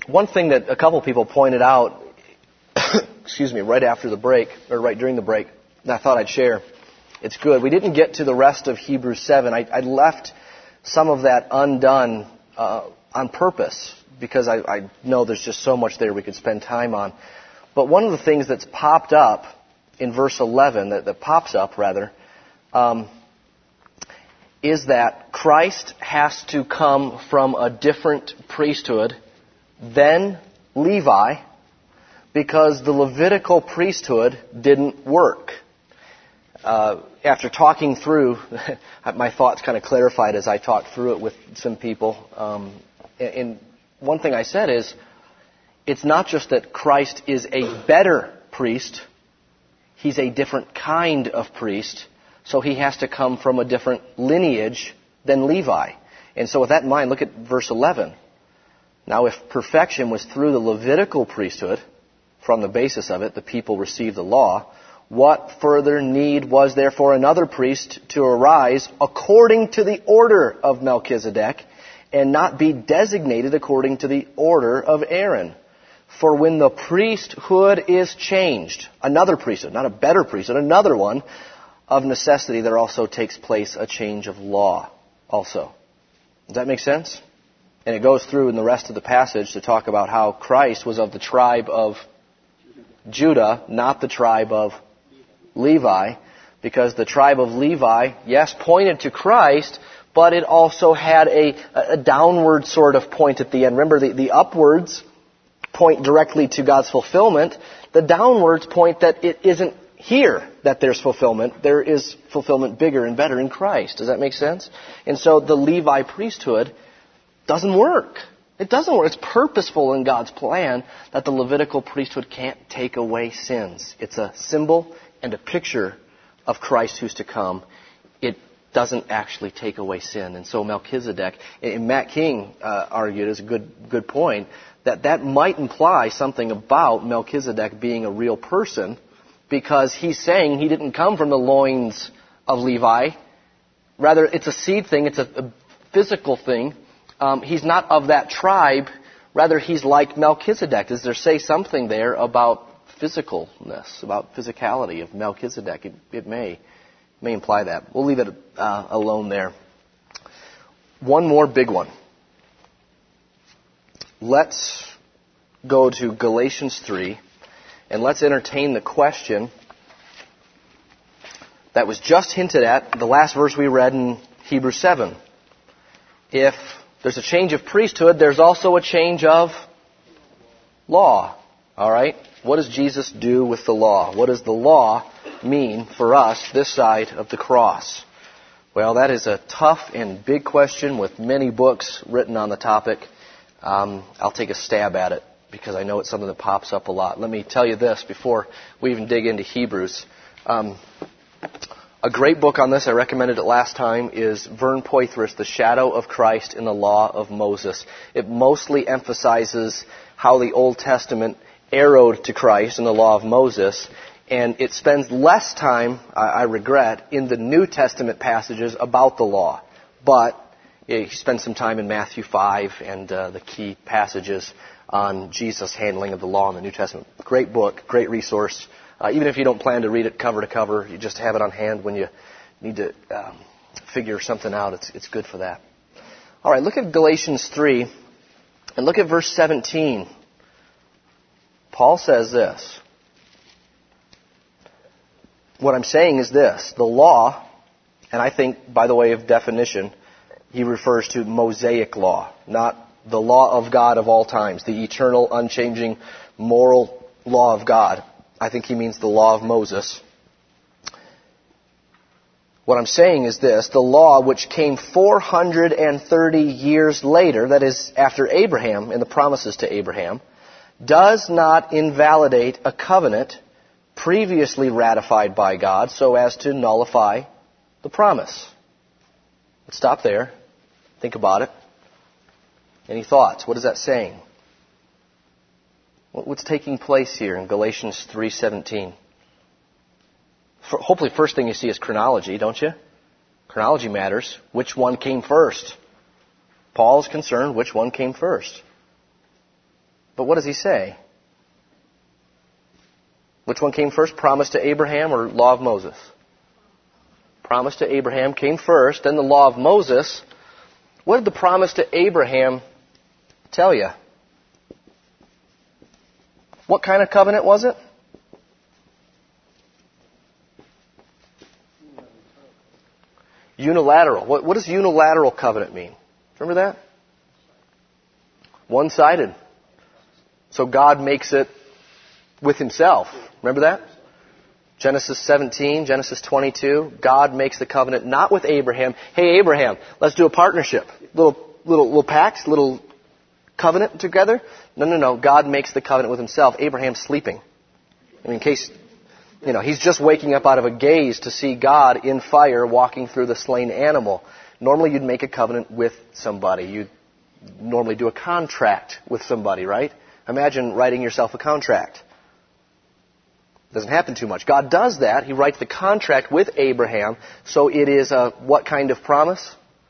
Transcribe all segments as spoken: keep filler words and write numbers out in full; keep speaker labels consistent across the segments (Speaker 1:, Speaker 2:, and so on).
Speaker 1: one thing that a couple people pointed out, excuse me, right after the break, or right during the break, that I thought I'd share. It's good. We didn't get to the rest of Hebrews seven. I, I left some of that undone uh, on purpose because I, I know there's just so much there we could spend time on. But one of the things that's popped up in verse eleven, that, that pops up rather, um, is that Christ has to come from a different priesthood than Levi because the Levitical priesthood didn't work. Uh, after talking through, my thoughts kind of clarified as I talked through it with some people. Um, and one thing I said is, it's not just that Christ is a better priest, he's a different kind of priest, so he has to come from a different lineage than Levi. And so with that in mind, look at verse eleven. Now if perfection was through the Levitical priesthood, from the basis of it, the people received the law, what further need was there for another priest to arise according to the order of Melchizedek and not be designated according to the order of Aaron? For when the priesthood is changed, another priesthood, not a better priesthood, another one, of necessity there also takes place a change of law also. Does that make sense? And it goes through in the rest of the passage to talk about how Christ was of the tribe of Judah, not the tribe of Levi, because the tribe of Levi, yes, pointed to Christ, but it also had a, a downward sort of point at the end. Remember, the, the upwards point directly to God's fulfillment. The downwards point that it isn't here that there's fulfillment. There is fulfillment bigger and better in Christ. Does that make sense? And so the Levi priesthood doesn't work. It doesn't work. It's purposeful in God's plan that the Levitical priesthood can't take away sins. It's a symbol and a picture of Christ who's to come. It doesn't actually take away sin. And so Melchizedek, and Matt King uh, argued, is a good good point, that that might imply something about Melchizedek being a real person, because he's saying he didn't come from the loins of Levi. Rather, it's a seed thing. It's a, a physical thing. Um, he's not of that tribe. Rather, he's like Melchizedek. Does there say something there about physicalness, about physicality of Melchizedek? It, it may, may imply that. We'll leave it uh, alone there. One more big one. Let's go to Galatians three, and let's entertain the question that was just hinted at, the last verse we read in Hebrews seven. If there's a change of priesthood, there's also a change of law. All right? What does Jesus do with the law? What does the law mean for us this side of the cross? Well, that is a tough and big question with many books written on the topic. Um, I'll take a stab at it because I know it's something that pops up a lot. Let me tell you this before we even dig into Hebrews. Um, a great book on this, I recommended it last time, is Vern Poythress, The Shadow of Christ in the Law of Moses. It mostly emphasizes how the Old Testament arrowed to Christ in the Law of Moses, and it spends less time, I regret, in the New Testament passages about the law. But he spends some time in Matthew five and uh, the key passages on Jesus' handling of the law in the New Testament. Great book, great resource. Uh, even if you don't plan to read it cover to cover, you just have it on hand when you need to um, figure something out. It's, it's good for that. All right, look at Galatians three and look at verse seventeen. Paul says this. What I'm saying is this. The law, and I think by the way of definition, he refers to Mosaic law, not the law of God of all times, the eternal, unchanging, moral law of God. I think he means the law of Moses. What I'm saying is this. The law which came four hundred thirty years later, that is after Abraham and the promises to Abraham, does not invalidate a covenant previously ratified by God so as to nullify the promise. Let's stop there. Think about it. Any thoughts? What is that saying? What's taking place here in Galatians three seventeen? Hopefully, first thing you see is chronology, don't you? Chronology matters. Which one came first? Paul's concerned which one came first. But what does he say? Which one came first, promise to Abraham or law of Moses? Promise to Abraham came first, then the law of Moses. What did the promise to Abraham tell you? What kind of covenant was it? Unilateral. What, what does unilateral covenant mean? Remember that? One-sided. So God makes it with himself. Remember that? Genesis seventeen, Genesis twenty-two. God makes the covenant not with Abraham. Hey, Abraham, let's do a partnership. Little, little, little pact, little covenant together. No, no, no. God makes the covenant with himself. Abraham's sleeping. I mean, in case, you know, he's just waking up out of a gaze to see God in fire walking through the slain animal. Normally you'd make a covenant with somebody. You'd normally do a contract with somebody, right? Imagine writing yourself a contract. Doesn't happen too much. God does that. He writes the contract with Abraham. So it is a what kind of promise?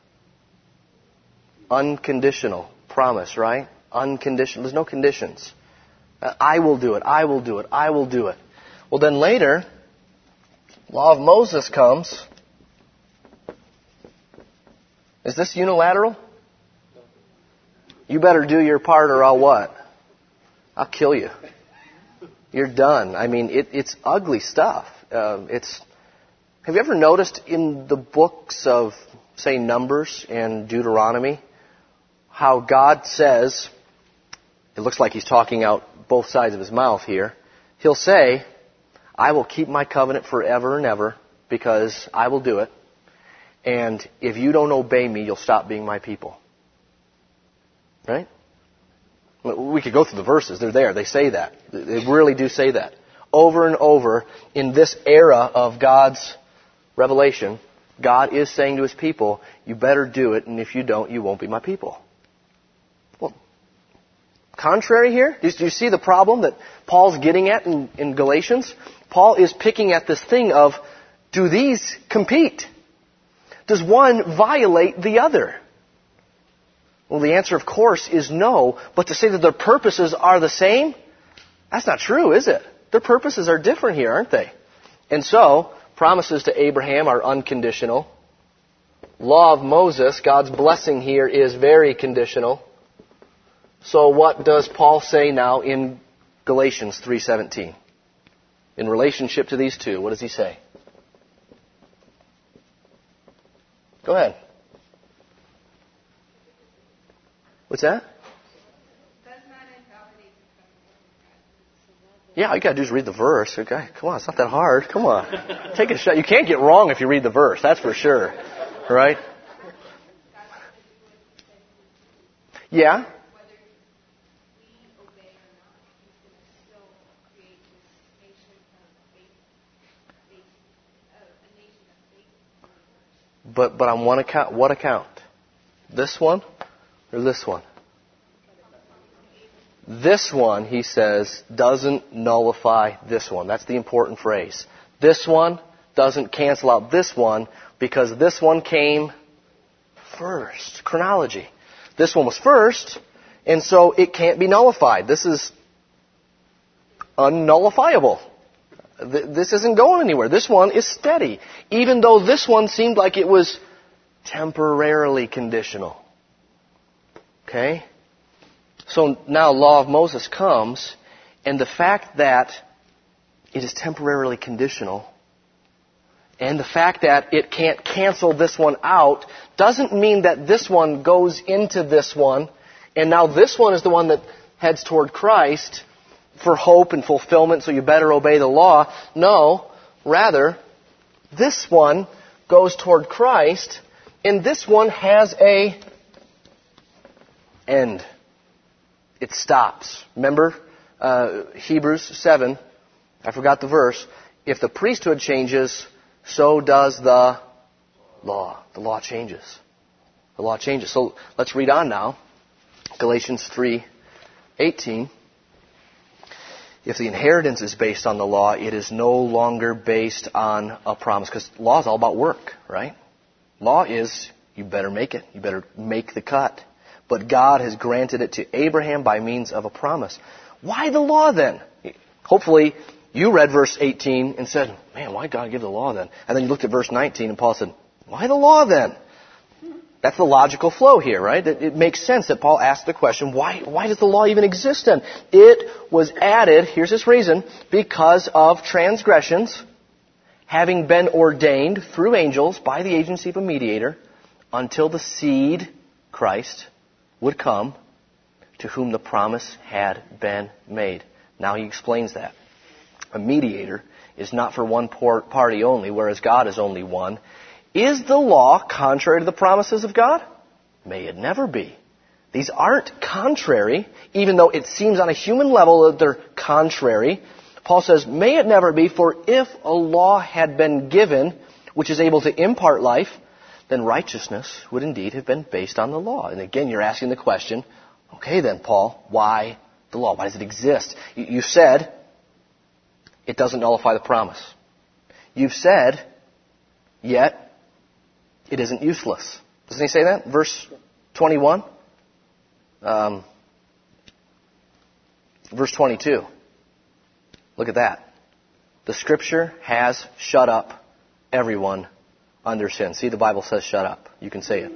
Speaker 1: Unconditional promise, right? Unconditional. There's no conditions. Uh, I will do it. I will do it. I will do it. Well, then later, law of Moses comes. Is this unilateral? You better do your part or I'll what? I'll kill you. You're done. I mean, it, it's ugly stuff. Uh, it's. Have you ever noticed in the books of, say, Numbers and Deuteronomy, how God says, it looks like he's talking out both sides of his mouth here, he'll say, I will keep my covenant forever and ever because I will do it. And if you don't obey me, you'll stop being my people. Right? We could go through the verses. They're there. They say that. They really do say that. Over and over in this era of God's revelation, God is saying to his people, you better do it, and if you don't, you won't be my people. Well, contrary here, do you see the problem that Paul's getting at in, in Galatians? Paul is picking at this thing of, do these compete? Does one violate the other? Well, the answer, of course, is no. But to say that their purposes are the same, that's not true, is it? Their purposes are different here, aren't they? And so, promises to Abraham are unconditional. Law of Moses, God's blessing here, is very conditional. So what does Paul say now in Galatians three seventeen? In relationship to these two, what does he say? Go ahead. What's that? Yeah, all you got to do is read the verse. Okay, come on, it's not that hard. Come on. Take a shot. You can't get wrong if you read the verse, that's for sure. Right? Yeah. But but on one account, what account? This one or this one? This one, he says, doesn't nullify this one. That's the important phrase. This one doesn't cancel out this one because this one came first. Chronology. This one was first, and so it can't be nullified. This is unnullifiable. This isn't going anywhere. This one is steady, even though this one seemed like it was temporarily conditional. Okay? So now law of Moses comes, and the fact that it is temporarily conditional, and the fact that it can't cancel this one out, doesn't mean that this one goes into this one, and now this one is the one that heads toward Christ for hope and fulfillment, so you better obey the law. No, rather, this one goes toward Christ, and this one has a end. It stops. Remember uh, Hebrews seven, I forgot the verse, if the priesthood changes, so does the law. The law changes. The law changes. So let's read on now. Galatians three eighteen. If the inheritance is based on the law, it is no longer based on a promise. Because law is all about work, right? Law is, you better make it. You better make the cut. but God has granted it to Abraham by means of a promise. Why the law then? Hopefully you read verse eighteen and said, man, why God give the law then? And then you looked at verse nineteen and Paul said, why the law then? That's the logical flow here, right? It, it makes sense that Paul asked the question, why, why does the law even exist then? It was added, here's his reason, because of transgressions having been ordained through angels by the agency of a mediator until the seed, Christ, would come, to whom the promise had been made. Now he explains that. A mediator is not for one party only, whereas God is only one. Is the law contrary to the promises of God? May it never be. These aren't contrary, even though it seems on a human level that they're contrary. Paul says, may it never be, for if a law had been given, which is able to impart life, then righteousness would indeed have been based on the law. And again, you're asking the question, okay then, Paul, why the law? Why does it exist? You said it doesn't nullify the promise. You've said, yet it isn't useless. Doesn't he say that? Verse twenty-one? Um, verse twenty-two. Look at that. The Scripture has shut up everyone under sin. See, the Bible says shut up. You can say it.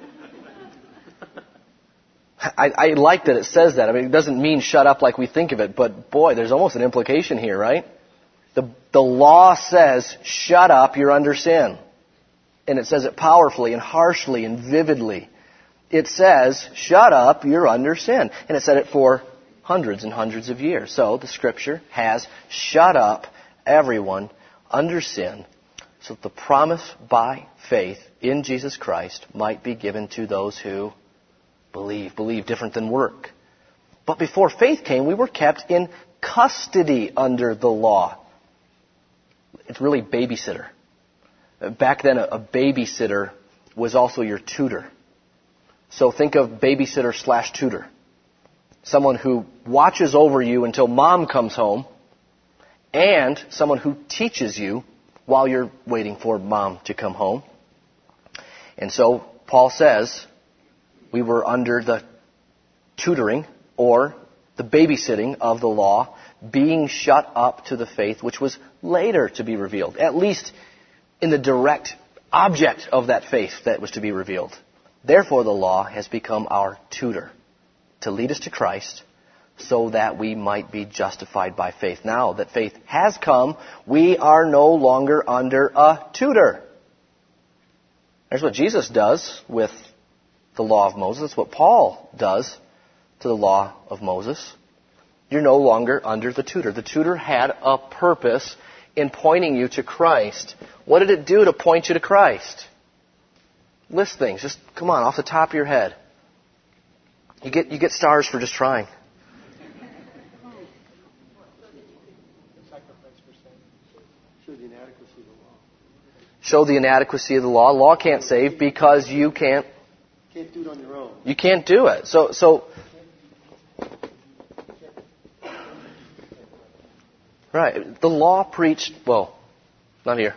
Speaker 1: I, I like that it says that. I mean, it doesn't mean shut up like we think of it, but boy, there's almost an implication here, right? The, the law says, shut up, you're under sin. And it says it powerfully and harshly and vividly. It says, shut up, you're under sin. And it said it for hundreds and hundreds of years. So the Scripture has shut up everyone under sin, so that the promise by faith in Jesus Christ might be given to those who believe. Believe, different than work. But before faith came, we were kept in custody under the law. It's really babysitter. Back then, a babysitter was also your tutor. So think of babysitter slash tutor. Someone who watches over you until mom comes home, and someone who teaches you while you're waiting for mom to come home. And so Paul says we were under the tutoring or the babysitting of the law, being shut up to the faith which was later to be revealed, at least in the direct object of that faith that was to be revealed. Therefore, the law has become our tutor to lead us to Christ so that we might be justified by faith. Now that faith has come, we are no longer under a tutor. There's what Jesus does with the law of Moses. That's what Paul does to the law of Moses. You're no longer under the tutor. The tutor had a purpose in pointing you to Christ. What did it do to point you to Christ? List things. Just, come on, off the top of your head. You get you get stars for just trying.
Speaker 2: Show the inadequacy of the law.
Speaker 1: Show the inadequacy of the law. Law can't save because you can't.
Speaker 2: Can't do it on your own.
Speaker 1: You can't do it. So so. Right. The law preached. Well, not here.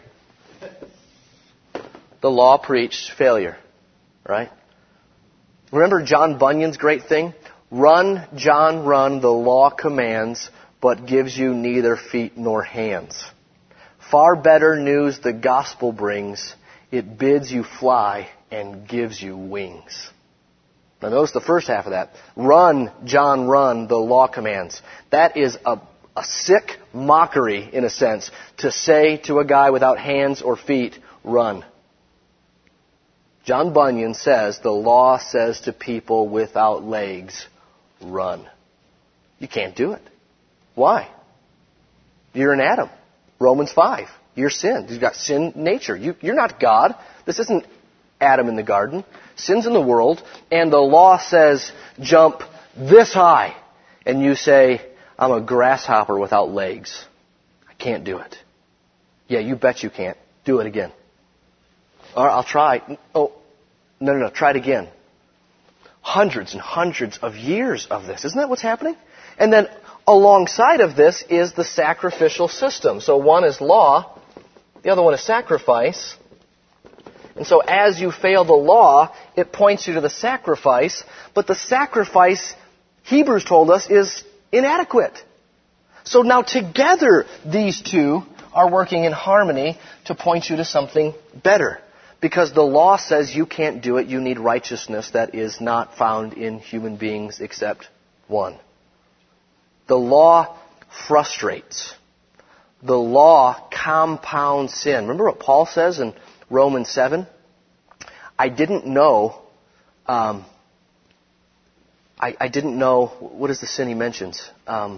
Speaker 1: The law preached failure. Right. Remember John Bunyan's great thing? Run, John, run, the law commands, but gives you neither feet nor hands. Far better news the gospel brings. It bids you fly and gives you wings. Now notice the first half of that. Run, John, run, the law commands. That is a, a sick mockery, in a sense, to say to a guy without hands or feet, run. John Bunyan says the law says to people without legs, run. You can't do it. Why? You're an Adam. Romans five. You're sin. You've got sin nature. You, you're not God. This isn't Adam in the garden. Sin's in the world, and the law says jump this high. And you say, I'm a grasshopper without legs. I can't do it. Yeah, you bet you can't. Do it again. All right, I'll try. Oh, no, no, no. Try it again. Hundreds and hundreds of years of this. Isn't that what's happening? And then alongside of this is the sacrificial system. So one is law. The other one is sacrifice. And so as you fail the law, it points you to the sacrifice. But the sacrifice, Hebrews told us, is inadequate. So now together, these two are working in harmony to point you to something better. Because the law says you can't do it. You need righteousness that is not found in human beings except one. The law frustrates. The law compounds sin. Remember what Paul says in Romans seven? I didn't know, um, I, I didn't know, what is the sin he mentions? Um,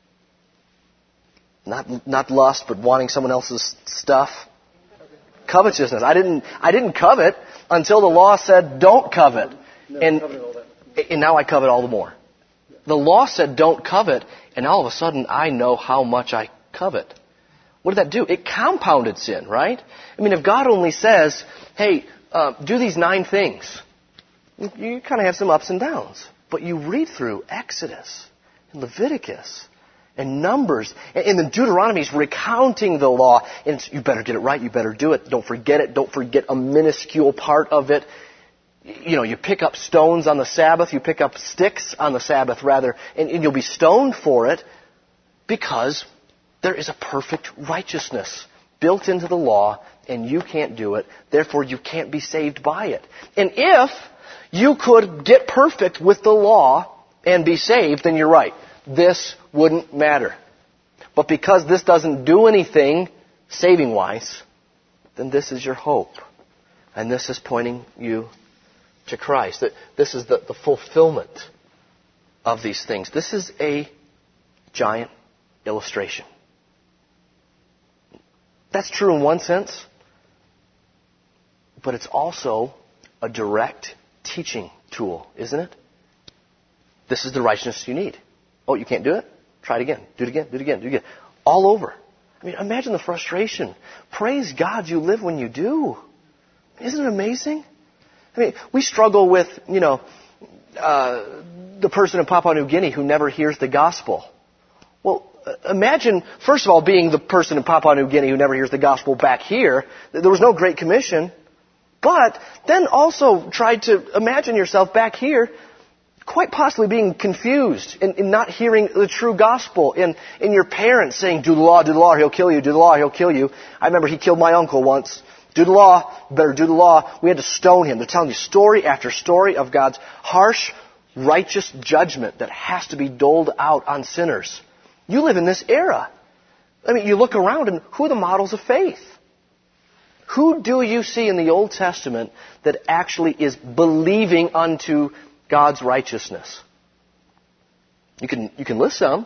Speaker 1: not, not lust, but wanting someone else's stuff. Covetousness. I didn't, I didn't covet until the law said don't covet. And, and now I covet all the more. The law said don't covet, and all of a sudden I know how much I covet. What did that do? It compounded sin, right? I mean, if God only says, hey, uh, do these nine things, you kind of have some ups and downs. But you read through Exodus and Leviticus and Numbers, and then Deuteronomy is recounting the law, and it's, you better get it right, you better do it, don't forget it, don't forget a minuscule part of it. You know, you pick up stones on the Sabbath, you pick up sticks on the Sabbath rather, and, and you'll be stoned for it because there is a perfect righteousness built into the law, and you can't do it. Therefore, you can't be saved by it. And if you could get perfect with the law and be saved, then you're right. This wouldn't matter. But because this doesn't do anything saving-wise, then this is your hope. And this is pointing you to Christ. That this is the, the fulfillment of these things. This is a giant illustration. That's true in one sense, but it's also a direct teaching tool, isn't it? This is the righteousness you need. Oh, you can't do it? Try it again. Do it again. Do it again. Do it again. All over. I mean, imagine the frustration. Praise God you live when you do. Isn't it amazing? I mean, we struggle with, you know, uh, the person in Papua New Guinea who never hears the gospel. Well, imagine, first of all, being the person in Papua New Guinea who never hears the gospel back here. There was no Great Commission. But then also try to imagine yourself back here quite possibly being confused and, and not hearing the true gospel. And, and your parents saying, do the law, do the law, or he'll kill you, do the law, he'll kill you. I remember he killed my uncle once. Do the law, better do the law. We had to stone him. They're telling you story after story of God's harsh, righteous judgment that has to be doled out on sinners. You live in this era. I mean, you look around and who are the models of faith? Who do you see in the Old Testament that actually is believing unto God's righteousness? You can, you can list some,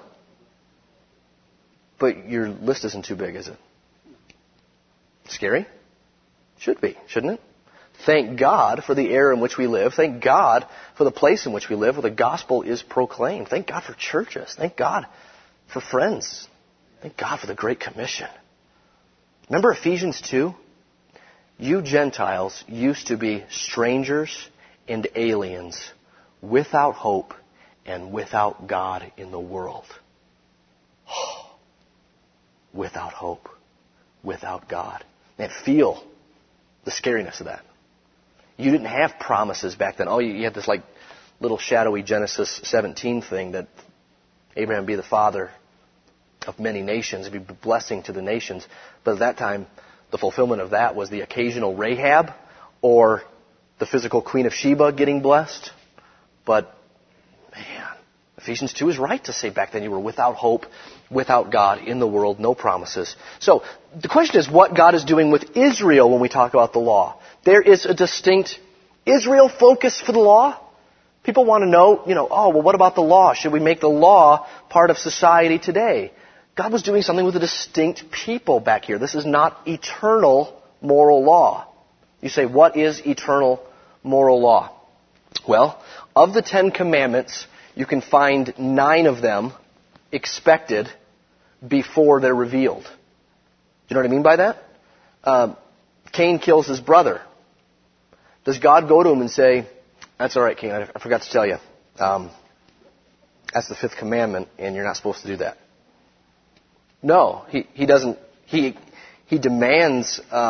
Speaker 1: but your list isn't too big, is it? Scary? Should be, shouldn't it? Thank God for the era in which we live. Thank God for the place in which we live where the gospel is proclaimed. Thank God for churches. Thank God for friends. Thank God for the Great Commission. Remember Ephesians two? You Gentiles used to be strangers and aliens, without hope and without God in the world. Oh, without hope, without God. Man, feel the scariness of that. You didn't have promises back then. Oh, you had this like little shadowy Genesis seventeen thing that Abraham would be the father of many nations, he'd be a blessing to the nations. But at that time, the fulfillment of that was the occasional Rahab or the physical Queen of Sheba getting blessed. But, man, Ephesians two is right to say back then you were without hope, without God in the world, no promises. So, the question is what God is doing with Israel when we talk about the law. There is a distinct Israel focus for the law. People want to know, you know, oh, well, what about the law? Should we make the law part of society today? God was doing something with a distinct people back here. This is not eternal moral law. You say, what is eternal moral law? Well, of the Ten Commandments, you can find nine of them expected before they're revealed. Do you know what I mean by that? Uh, Cain kills his brother. Does God go to him and say, that's all right, Cain, I, I forgot to tell you. Um, that's the fifth commandment, and you're not supposed to do that. No, he, he doesn't. He he demands uh,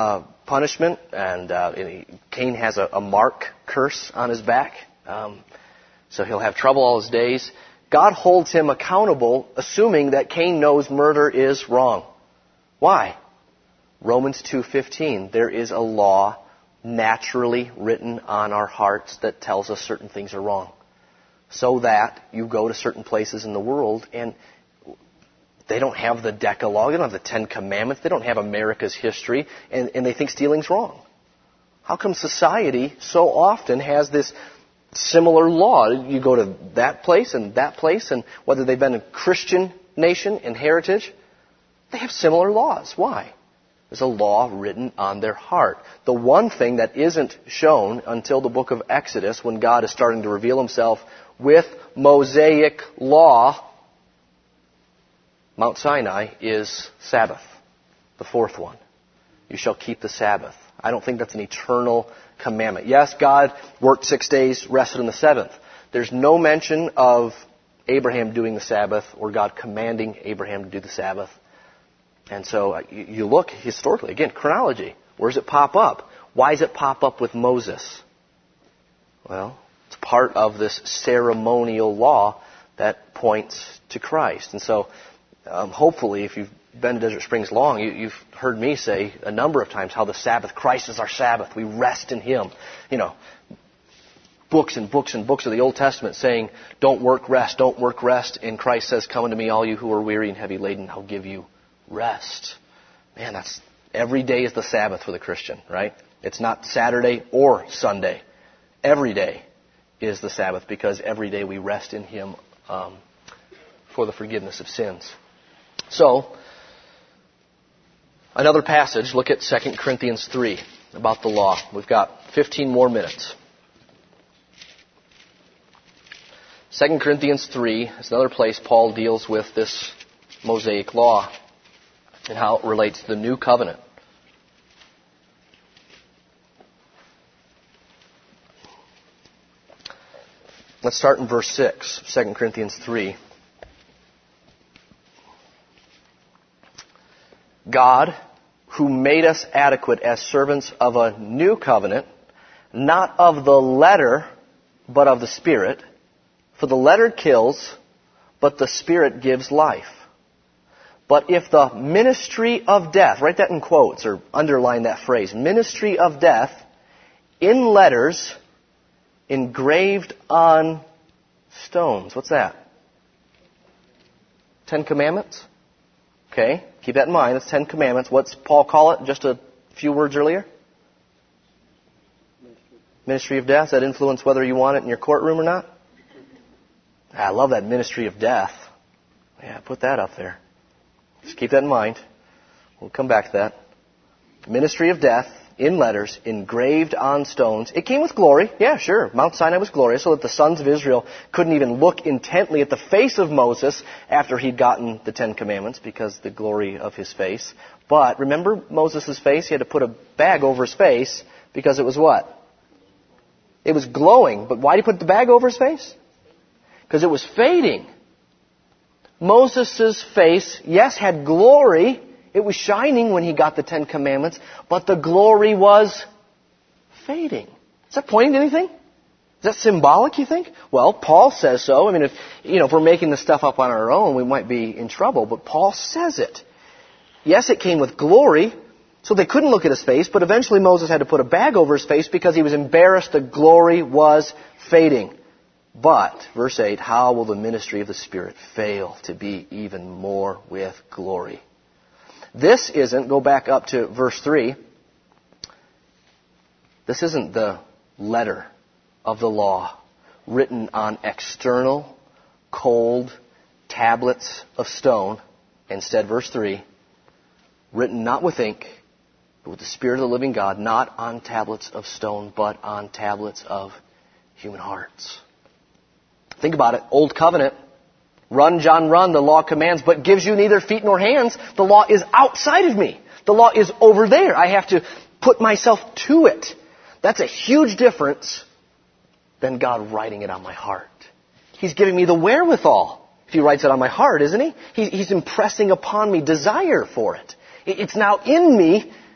Speaker 1: punishment, and uh, Cain has a, a mark curse on his back, um, so he'll have trouble all his days. God holds him accountable, assuming that Cain knows murder is wrong. Why? Romans two fifteen, there is a law naturally written on our hearts that tells us certain things are wrong. So that you go to certain places in the world and they don't have the Decalogue, they don't have the Ten Commandments, they don't have America's history, and, and they think stealing's wrong. How come society so often has this similar law? You go to that place and that place, and whether they've been a Christian nation and heritage, they have similar laws. Why? There's a law written on their heart. The one thing that isn't shown until the book of Exodus, when God is starting to reveal himself with Mosaic law, Mount Sinai, is Sabbath, the fourth one. You shall keep the Sabbath. I don't think that's an eternal commandment. Yes, God worked six days, rested on the seventh. There's no mention of Abraham doing the Sabbath or God commanding Abraham to do the Sabbath. And so you look historically, again, chronology. Where does it pop up? Why does it pop up with Moses? Well, it's part of this ceremonial law that points to Christ. And so um, hopefully, if you've been to Desert Springs long, you, you've heard me say a number of times how the Sabbath, Christ is our Sabbath. We rest in Him. You know, books and books and books of the Old Testament saying, don't work, rest, don't work, rest. And Christ says, come unto me, all you who are weary and heavy laden, I'll give you rest. Man, that's every day is the Sabbath for the Christian, right? It's not Saturday or Sunday. Every day is the Sabbath because every day we rest in Him um, for the forgiveness of sins. So, another passage, look at Second Corinthians three about the law. We've got fifteen more minutes. Second Corinthians three is another place Paul deals with this Mosaic law and how it relates to the new covenant. Let's start in verse six, Second Corinthians three. God, who made us adequate as servants of a new covenant, not of the letter, but of the Spirit. For the letter kills, but the Spirit gives life. But if the ministry of death, write that in quotes or underline that phrase, ministry of death, in letters, engraved on stones. What's that? Ten Commandments? Okay, keep that in mind. It's Ten Commandments. What's Paul call it just a few words earlier? Ministry, ministry of death. Does that influence whether you want it in your courtroom or not? I love that ministry of death. Yeah, put that up there. Just keep that in mind. We'll come back to that. Ministry of death in letters, engraved on stones. It came with glory. Yeah, sure. Mount Sinai was glorious so that the sons of Israel couldn't even look intently at the face of Moses after he'd gotten the Ten Commandments because the glory of his face. But remember Moses' face? He had to put a bag over his face because it was what? It was glowing. But why did he put the bag over his face? Because it was fading. Moses' face, yes, had glory. It was shining when he got the Ten Commandments, but the glory was fading. Is that pointing to anything? Is that symbolic, you think? Well, Paul says so. I mean, if, you know, if we're making this stuff up on our own, we might be in trouble, but Paul says it. Yes, it came with glory, so they couldn't look at his face, but eventually Moses had to put a bag over his face because he was embarrassed the glory was fading. But, verse eight, how will the ministry of the Spirit fail to be even more with glory? This isn't, go back up to verse three, this isn't the letter of the law written on external, cold tablets of stone. Instead, verse three, written not with ink, but with the Spirit of the living God, not on tablets of stone, but on tablets of human hearts. Think about it. Old covenant. Run, John, run, the law commands, but gives you neither feet nor hands. The law is outside of me. The law is over there. I have to put myself to it. That's a huge difference than God writing it on my heart. He's giving me the wherewithal. If He writes it on my heart, isn't He? He's impressing upon me desire for it. It's now in me,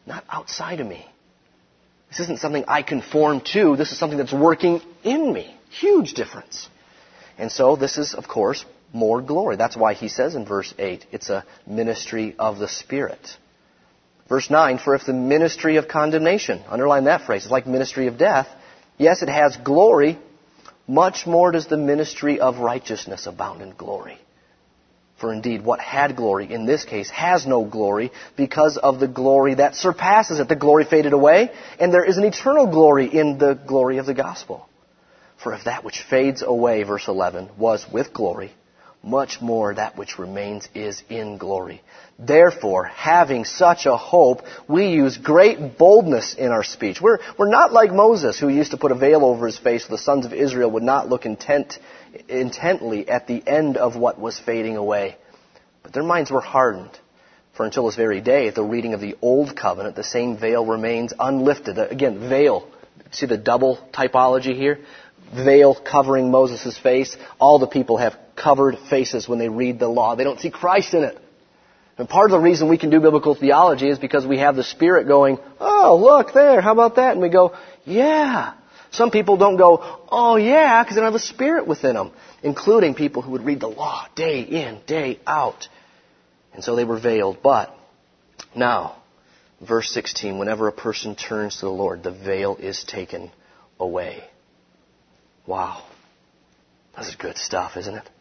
Speaker 1: not outside of me. This isn't something I conform to. This is something that's working in me. Huge difference. And so this is, of course, more glory. That's why he says in verse eight, it's a ministry of the Spirit. Verse nine, for if the ministry of condemnation, underline that phrase, it's like ministry of death, yes, it has glory, much more does the ministry of righteousness abound in glory. For indeed, what had glory, in this case, has no glory because of the glory that surpasses it. The glory faded away, and there is an eternal glory in the glory of the gospel. For if that which fades away, verse eleven, was with glory, much more that which remains is in glory. Therefore, having such a hope, we use great boldness in our speech. We're, we're not like Moses, who used to put a veil over his face so the sons of Israel would not look intent, intently at the end of what was fading away. But their minds were hardened. For until this very day, at the reading of the Old Covenant, the same veil remains unlifted. Again, veil. See the double typology here? Veil covering Moses' face. All the people have covered faces when they read the law. They don't see Christ in it. And part of the reason we can do biblical theology is because we have the Spirit going, oh, look there, how about that? And we go, yeah. Some people don't go, oh, yeah, because they don't have the Spirit within them, including people who would read the law day in, day out. And so they were veiled. But now, verse sixteen, whenever a person turns to the Lord, the veil is taken away. Wow. This is good stuff, isn't it?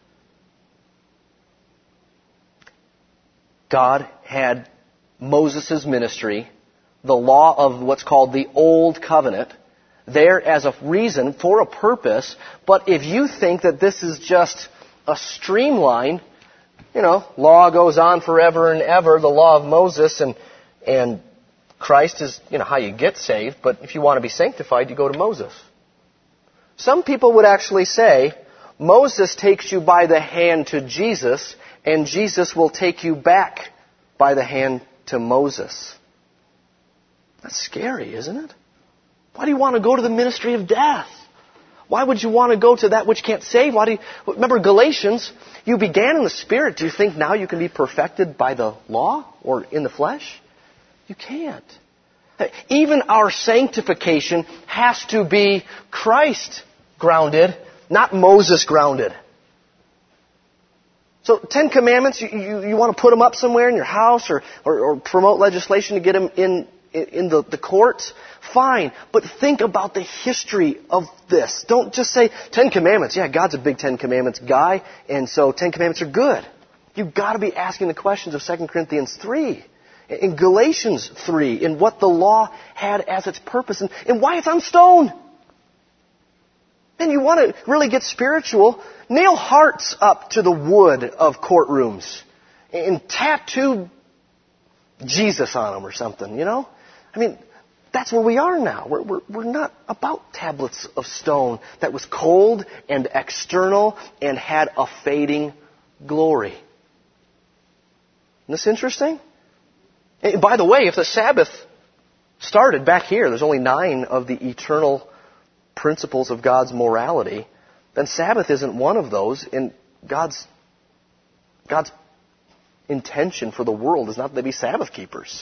Speaker 1: God had Moses' ministry, the law of what's called the Old Covenant, there as a reason, for a purpose. But if you think that this is just a streamline, you know, law goes on forever and ever, the law of Moses, and and Christ is, you know, how you get saved. But if you want to be sanctified, you go to Moses. Some people would actually say, Moses takes you by the hand to Jesus, and Jesus will take you back by the hand to Moses. That's scary, isn't it? Why do you want to go to the ministry of death? Why would you want to go to that which can't save? Why do you, remember Galatians, you began in the Spirit. Do you think now you can be perfected by the law or in the flesh? You can't. Even our sanctification has to be Christ grounded, not Moses grounded. So Ten Commandments, you, you, you want to put them up somewhere in your house or, or, or promote legislation to get them in, in the, the courts? Fine. But think about the history of this. Don't just say Ten Commandments. Yeah, God's a big Ten Commandments guy, and so Ten Commandments are good. You've got to be asking the questions of Second Corinthians three, in Galatians three, in what the law had as its purpose, and, and why it's on stone. And you want to really get spiritual, nail hearts up to the wood of courtrooms and tattoo Jesus on them or something, you know? I mean, that's where we are now. We're, we're, we're not about tablets of stone that was cold and external and had a fading glory. Isn't this interesting? And by the way, if the Sabbath started back here, there's only nine of the eternal principles of God's morality, then Sabbath isn't one of those. And God's God's intention for the world is not that they be Sabbath keepers.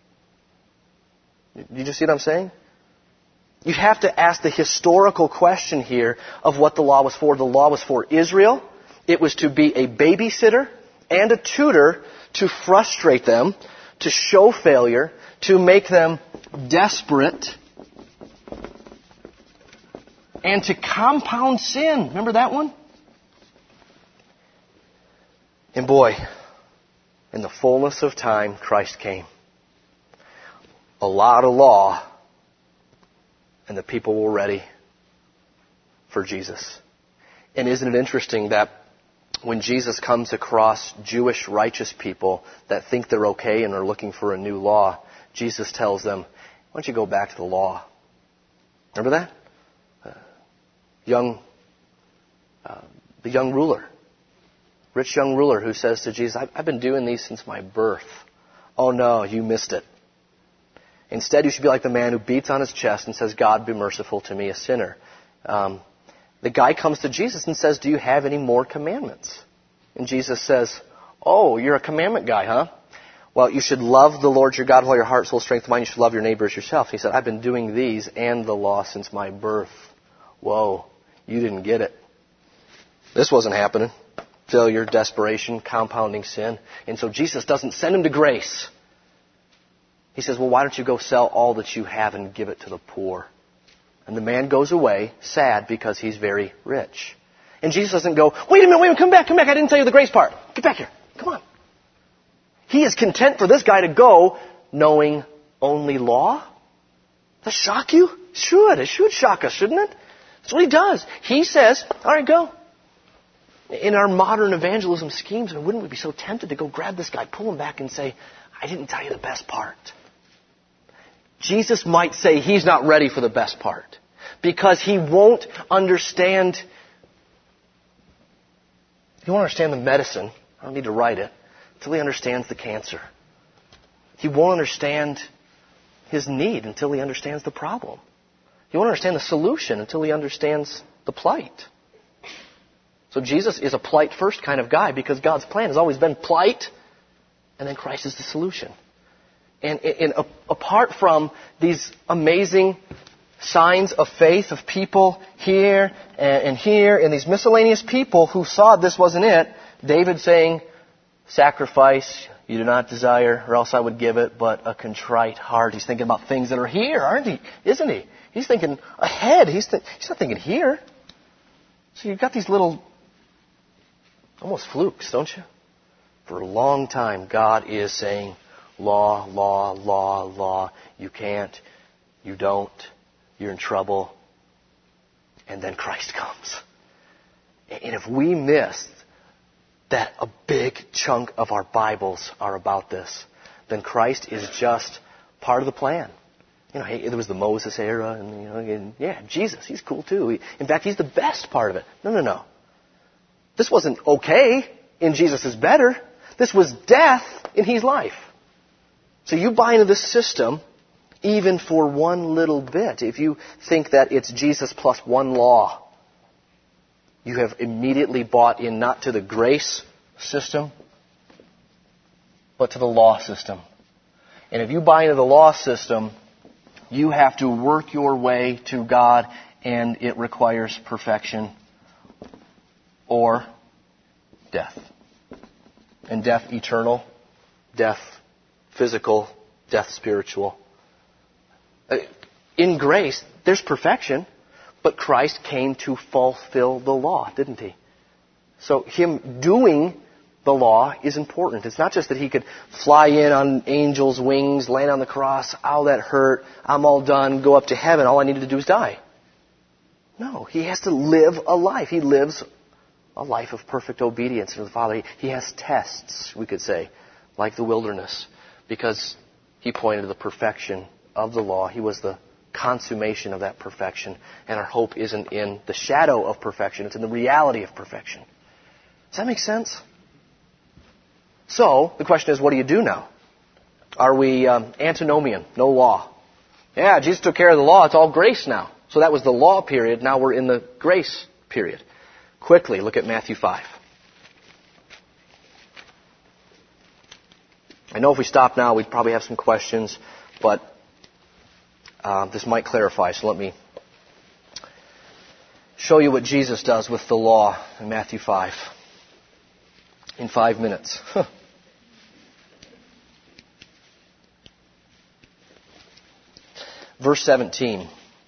Speaker 1: You just see what I'm saying? You have to ask the historical question here of what the law was for. The law was for Israel. It was to be a babysitter and a tutor to frustrate them, to show failure, to make them desperate, and to compound sin. Remember that one? And boy, in the fullness of time, Christ came. A lot of law, and the people were ready for Jesus. And isn't it interesting that when Jesus comes across Jewish righteous people that think they're okay and are looking for a new law, Jesus tells them, why don't you go back to the law? Remember that? Young, uh, the young ruler, rich young ruler who says to Jesus, I've, I've been doing these since my birth. Oh no, you missed it. Instead, you should be like the man who beats on his chest and says, God, be merciful to me, a sinner. Um, the guy comes to Jesus and says, do you have any more commandments? And Jesus says, oh, you're a commandment guy, huh? Well, you should love the Lord your God with all your heart, soul, strength, mind. You should love your neighbor as yourself. He said, I've been doing these and the law since my birth. Whoa, you didn't get it. This wasn't happening. Failure, desperation, compounding sin. And so Jesus doesn't send him to grace. He says, well, why don't you go sell all that you have and give it to the poor? And the man goes away sad because he's very rich. And Jesus doesn't go, wait a minute, wait a minute, come back, come back. I didn't tell you the grace part. Get back here. Come on. He is content for this guy to go knowing only law. Does that shock you? It should. It should shock us, shouldn't it? That's what he does. He says, all right, go. In our modern evangelism schemes, wouldn't we be so tempted to go grab this guy, pull him back and say, I didn't tell you the best part. Jesus might say he's not ready for the best part because he won't understand, he won't understand the medicine. I don't need to write it until he understands the cancer. He won't understand his need until he understands the problem. He won't understand the solution until he understands the plight. So Jesus is a plight first kind of guy because God's plan has always been plight and then Christ is the solution. And, and, and apart from these amazing signs of faith of people here and, and here and these miscellaneous people who saw this wasn't it, David saying, sacrifice you do not desire or else I would give it, but a contrite heart. He's thinking about things that are here, aren't he? Isn't he? He's thinking ahead. He's, th- he's not thinking here. So you've got these little almost flukes, don't you? For a long time, God is saying, law, law, law, law. You can't. You don't. You're in trouble. And then Christ comes. And if we miss that a big chunk of our Bibles are about this, then Christ is just part of the plan. You know, hey, there was the Moses era, and you know, and yeah, Jesus, he's cool too. He, in fact, he's the best part of it. No, no, no. This wasn't okay, and Jesus is better. This was death in his life. So you buy into this system even for one little bit. If you think that it's Jesus plus one law, you have immediately bought in not to the grace system, but to the law system. And if you buy into the law system, you have to work your way to God, and it requires perfection or death. And death eternal, death physical, death spiritual. In grace, there's perfection, but Christ came to fulfill the law, didn't he? So him doing the law is important. It's not just that he could fly in on angels' wings, land on the cross, ow, that hurt, I'm all done, go up to heaven, all I needed to do is die. No, he has to live a life. He lives a life of perfect obedience to the Father. He has tests, we could say, like the wilderness, because he pointed to the perfection of the law. He was the consummation of that perfection. And our hope isn't in the shadow of perfection. It's in the reality of perfection. Does that make sense? So, the question is, what do you do now? Are we um, antinomian, no law? Yeah, Jesus took care of the law. It's all grace now. So that was the law period. Now we're in the grace period. Quickly, look at Matthew five. I know if we stop now, we'd probably have some questions, but uh, this might clarify. So let me show you what Jesus does with the law in Matthew five. In five minutes. Huh. Verse seventeen.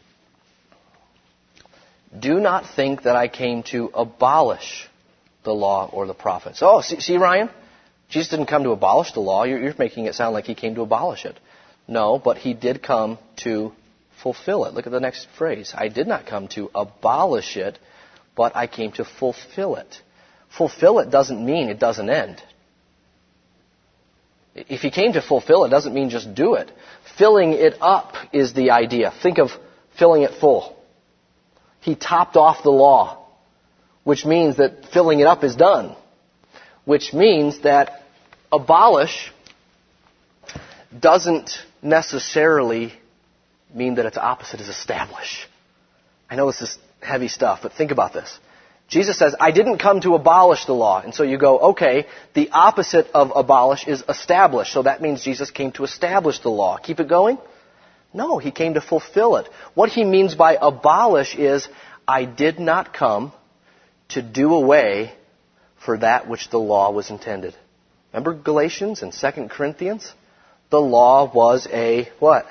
Speaker 1: Do not think that I came to abolish the law or the prophets. Oh, see, see Ryan? Jesus didn't come to abolish the law. You're, you're making it sound like he came to abolish it. No, but he did come to fulfill it. Look at the next phrase. I did not come to abolish it, but I came to fulfill it. Fulfill it doesn't mean it doesn't end. If he came to fulfill it, doesn't mean just do it. Filling it up is the idea. Think of filling it full. He topped off the law, which means that filling it up is done, which means that abolish doesn't necessarily mean that its opposite is establish. I know this is heavy stuff, but think about this. Jesus says, I didn't come to abolish the law. And so you go, okay, the opposite of abolish is establish. So that means Jesus came to establish the law. Keep it going? No, he came to fulfill it. What he means by abolish is, I did not come to do away for that which the law was intended. Remember Galatians and Second Corinthians? The law was a what?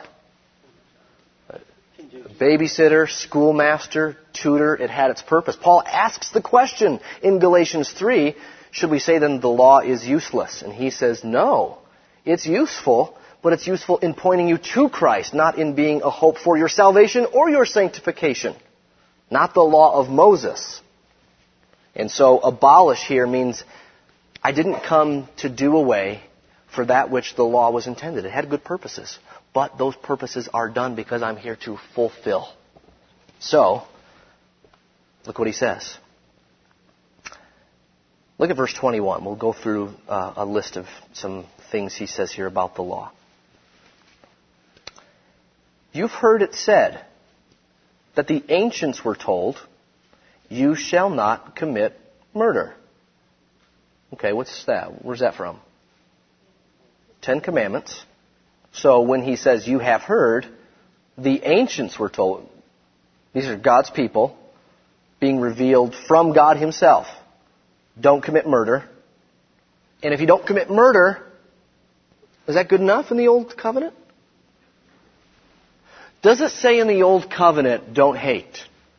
Speaker 1: Babysitter, schoolmaster, tutor. It had its purpose. Paul asks the question in Galatians three, should we say then the law is useless? And he says, no, it's useful, but it's useful in pointing you to Christ, not in being a hope for your salvation or your sanctification. Not the law of Moses. And so abolish here means I didn't come to do away for that which the law was intended. It had good purposes. But those purposes are done because I'm here to fulfill. So, look what he says. Look at verse twenty-one. We'll go through uh, a list of some things he says here about the law. You've heard it said that the ancients were told, you shall not commit murder. Okay, what's that? Where's that from? Ten Commandments. So when he says you have heard, the ancients were told. These are God's people being revealed from God himself. Don't commit murder. And if you don't commit murder, is that good enough in the Old Covenant? Does it say in the Old Covenant, don't hate?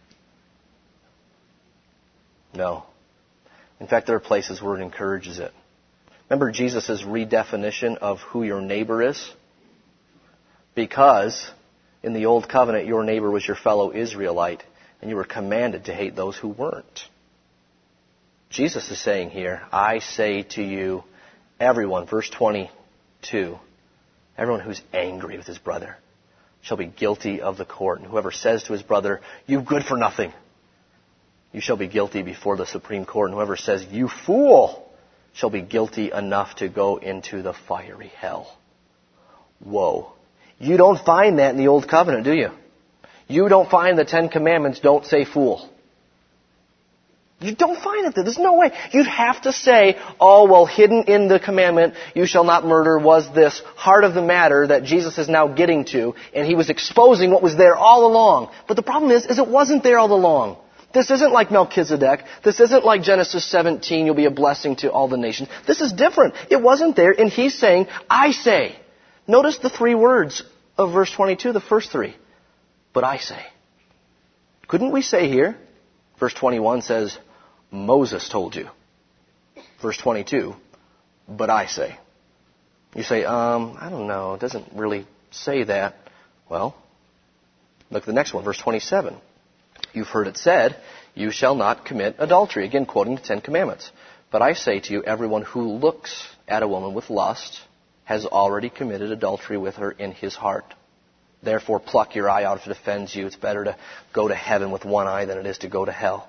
Speaker 1: No. In fact, there are places where it encourages it. Remember Jesus' redefinition of who your neighbor is? Because in the Old Covenant, your neighbor was your fellow Israelite, and you were commanded to hate those who weren't. Jesus is saying here, I say to you, everyone, verse twenty-two, everyone who's angry with his brother shall be guilty of the court. And whoever says to his brother, you good for nothing, you shall be guilty before the Supreme Court. And whoever says, you fool, shall be guilty enough to go into the fiery hell. Whoa. You don't find that in the Old Covenant, do you? You don't find the Ten Commandments don't say fool. You don't find it there. There's no way. You'd have to say, oh, well, hidden in the commandment, you shall not murder, was this heart of the matter that Jesus is now getting to, and he was exposing what was there all along. But the problem is, is it wasn't there all along. This isn't like Melchizedek. This isn't like Genesis seventeen, you'll be a blessing to all the nations. This is different. It wasn't there, and he's saying, I say. Notice the three words of verse twenty-two, the first three. But I say. Couldn't we say here? Verse twenty-one says, Moses told you. Verse twenty-two, but I say. You say, um, I don't know, it doesn't really say that. Well, look at the next one, verse twenty-seven. You've heard it said, you shall not commit adultery. Again, quoting the Ten Commandments. But I say to you, everyone who looks at a woman with lust has already committed adultery with her in his heart. Therefore, pluck your eye out if it offends you. It's better to go to heaven with one eye than it is to go to hell.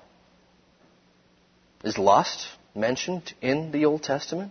Speaker 1: Is lust mentioned in the Old Testament?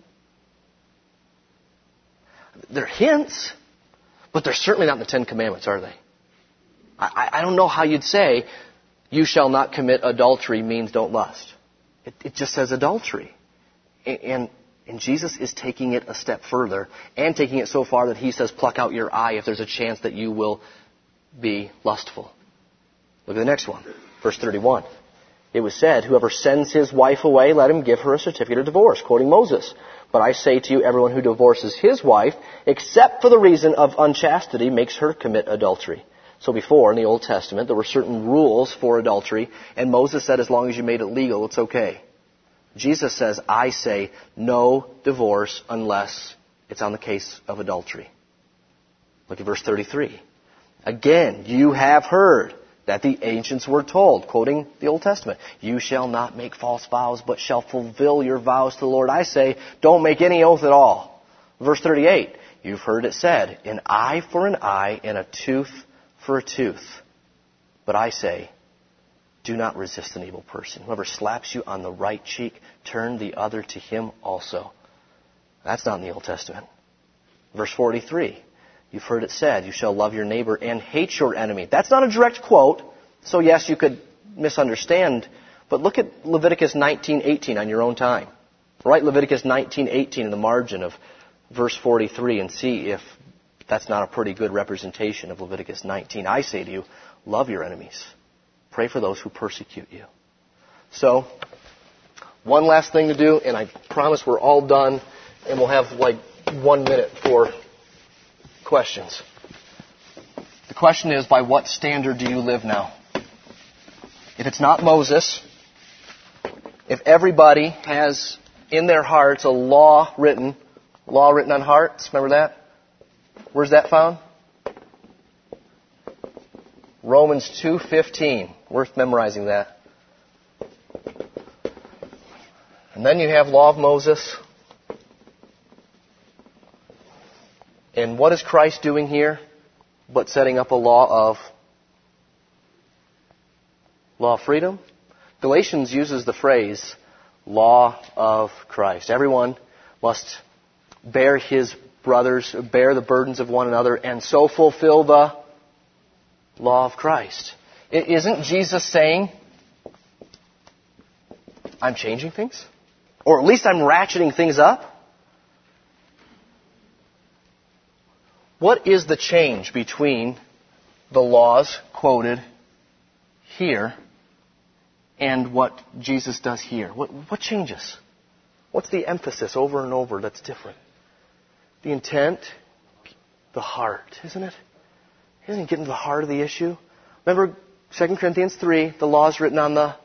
Speaker 1: They're hints, but they're certainly not in the Ten Commandments, are they? I, I don't know how you'd say, you shall not commit adultery means don't lust. It, it just says adultery. And, and, and Jesus is taking it a step further and taking it so far that he says, pluck out your eye if there's a chance that you will be lustful. Look at the next one. Verse thirty-one. It was said, whoever sends his wife away, let him give her a certificate of divorce, quoting Moses. But I say to you, everyone who divorces his wife, except for the reason of unchastity, makes her commit adultery. So before, in the Old Testament, there were certain rules for adultery, and Moses said as long as you made it legal, it's okay. Jesus says, I say, no divorce unless it's on the case of adultery. Look at verse thirty-three. Again, you have heard that the ancients were told, quoting the Old Testament, you shall not make false vows, but shall fulfill your vows to the Lord. I say, don't make any oath at all. Verse thirty-eight, you've heard it said, an eye for an eye and a tooth for a tooth. But I say, do not resist an evil person. Whoever slaps you on the right cheek, turn the other to him also. That's not in the Old Testament. Verse forty-three, you've heard it said, you shall love your neighbor and hate your enemy. That's not a direct quote. So yes, you could misunderstand, But look at Leviticus nineteen eighteen on your own time. Write Leviticus nineteen eighteen in the margin of verse forty-three and see if that's not a pretty good representation of Leviticus nineteen. I say to you, love your enemies. Pray for those who persecute you. So, one last thing to do, and I promise we're all done, and we'll have like one minute for questions. The question is, by what standard do you live now? If it's not Moses, if everybody has in their hearts a law written, law written on hearts, remember that? Where's that found? Romans two fifteen. Worth memorizing that. And then you have law of Moses. And what is Christ doing here but setting up a law of law of freedom? Galatians uses the phrase law of Christ. Everyone must bear his brothers, bear the burdens of one another, and so fulfill the law of Christ. Isn't Jesus saying, I'm changing things? Or at least I'm ratcheting things up? What is the change between the laws quoted here and what Jesus does here? What, what changes? What's the emphasis over and over that's different? The intent, the heart, isn't it? Isn't it getting to the heart of the issue? Remember Second Corinthians three, the law is written on the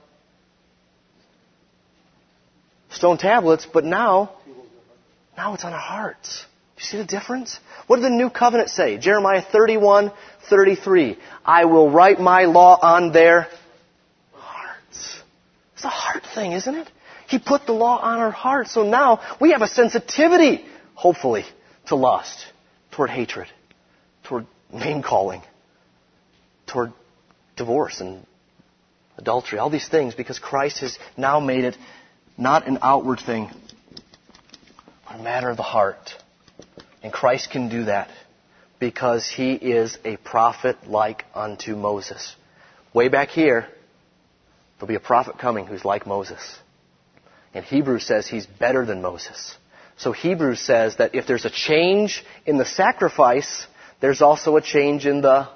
Speaker 1: stone tablets, but now, now it's on our hearts. Do you see the difference? What did the new covenant say? Jeremiah thirty-one thirty-three. I will write my law on their hearts. It's a heart thing, isn't it? He put the law on our hearts. So now we have a sensitivity, hopefully, to lust, toward hatred, toward name calling, toward divorce and adultery, all these things, because Christ has now made it not an outward thing, but a matter of the heart. And Christ can do that because He is a prophet like unto Moses. Way back here, there'll be a prophet coming who's like Moses. And Hebrews says he's better than Moses. So Hebrews says that if there's a change in the sacrifice, there's also a change in the,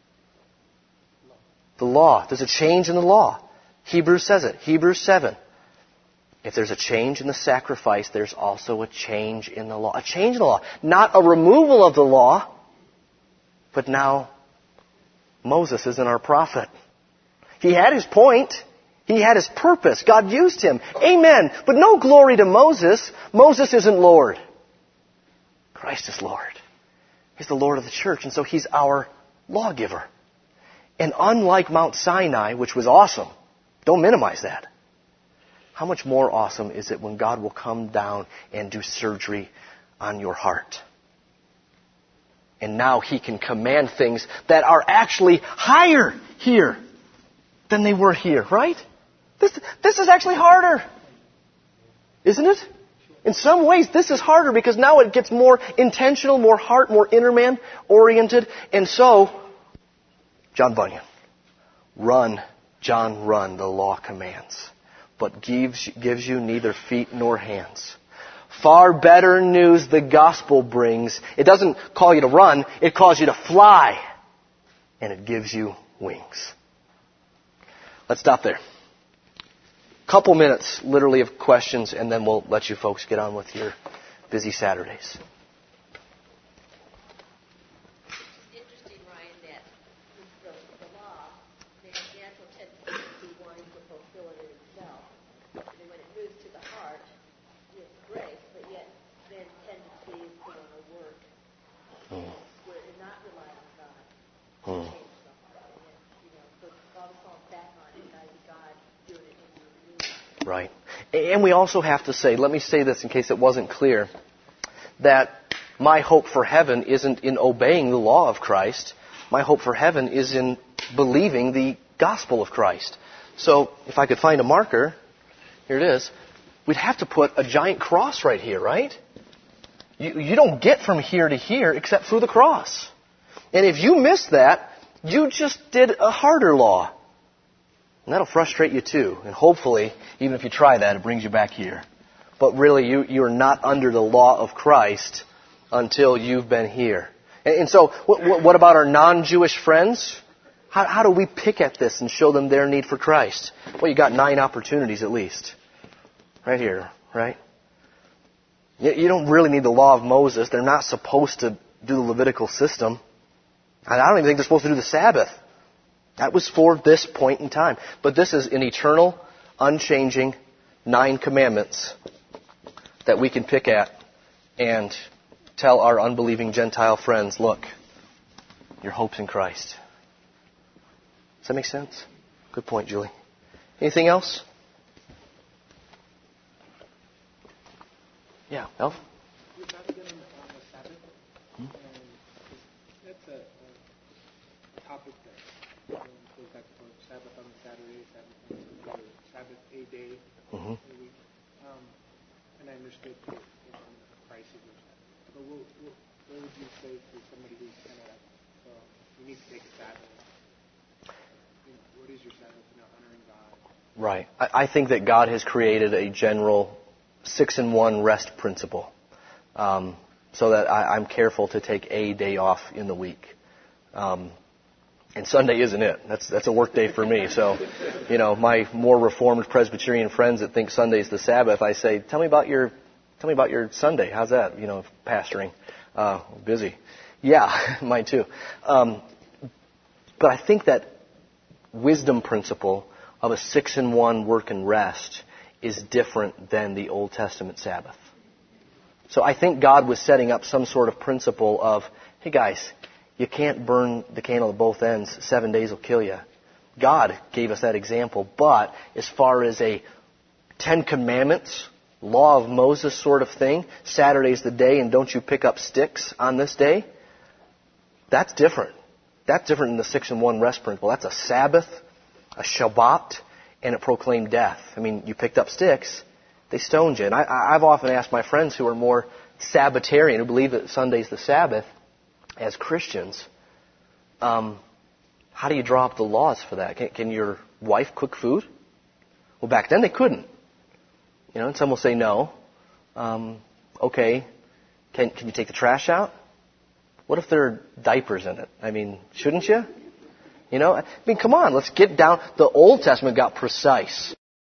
Speaker 1: the law. There's a change in the law. Hebrews says it. Hebrews seven. If there's a change in the sacrifice, there's also a change in the law. A change in the law. Not a removal of the law, but now Moses isn't our prophet. He had his point. He had his purpose. God used him. Amen. But no glory to Moses. Moses isn't Lord. Christ is Lord. He's the Lord of the church, and so He's our lawgiver. And unlike Mount Sinai, which was awesome, don't minimize that. How much more awesome is it when God will come down and do surgery on your heart? And now He can command things that are actually higher here than they were here, right? This, this is actually harder. Isn't it? In some ways, this is harder because now it gets more intentional, more heart, more inner man oriented. And so, John Bunyan, run, John, run, the law commands, but gives, gives you neither feet nor hands. Far better news the gospel brings. It doesn't call you to run, it calls you to fly. And it gives you wings. Let's stop there. Couple minutes, literally, of questions, and then we'll let you folks get on with your busy Saturdays. Right. And we also have to say, let me say this in case it wasn't clear, that my hope for heaven isn't in obeying the law of Christ. My hope for heaven is in believing the gospel of Christ. So, if I could find a marker, here it is, we'd have to put a giant cross right here, right? You, you don't get from here to here except through the cross. And if you miss that, you just did a harder law. And that'll frustrate you too. And hopefully, even if you try that, it brings you back here. But really, you, you're not under the law of Christ until you've been here. And, and so, what, what about our non-Jewish friends? How, how do we pick at this and show them their need for Christ? Well, you got nine opportunities at least. Right here, right? You, you don't really need the law of Moses. They're not supposed to do the Levitical system. And I don't even think they're supposed to do the Sabbath. That was for this point in time. But this is an eternal, unchanging nine commandments that we can pick at and tell our unbelieving Gentile friends, look, your hope's in Christ. Does that make sense? Good point, Julie. Anything else? Yeah, Elf?
Speaker 3: We're about to get on the, on the Sabbath, hmm? and that's a, a topic that um, goes back to Sabbath on the Saturday, Sabbath on the Sunday, Sabbath a day mm-hmm. a week. Um, and I understood the, the prices of that. But what, what, what would you say to somebody who's kind of, uh, you need to take a Sabbath? You know, what is your Sabbath? You know, honoring God.
Speaker 1: Right. I, I think that God has created a general six-in-one rest principle, um, so that I, I'm careful to take a day off in the week. Um, and Sunday isn't it. That's that's a work day for me. So, you know, my more Reformed Presbyterian friends that think Sunday's the Sabbath, I say, tell me about your, tell me about your Sunday. How's that? You know, pastoring, uh, busy. Yeah, mine too. Um, but I think that wisdom principle of a six-in-one work and rest is different than the Old Testament Sabbath. So I think God was setting up some sort of principle of, hey guys, you can't burn the candle at both ends. Seven days will kill you. God gave us that example. But as far as a Ten Commandments, law of Moses sort of thing, Saturday's the day and don't you pick up sticks on this day, that's different. That's different than the six-in-one rest principle. That's a Sabbath, a Shabbat, and it proclaimed death. I mean, you picked up sticks, they stoned you. And I, I've often asked my friends who are more Sabbatarian, who believe that Sunday's the Sabbath, as Christians, um, how do you draw up the laws for that? Can, can your wife cook food? Well, back then they couldn't. You know, and some will say no. Um, okay, can can you take the trash out? What if there are diapers in it? I mean, shouldn't you? You know, I mean, come on, let's get down. The Old Testament got precise.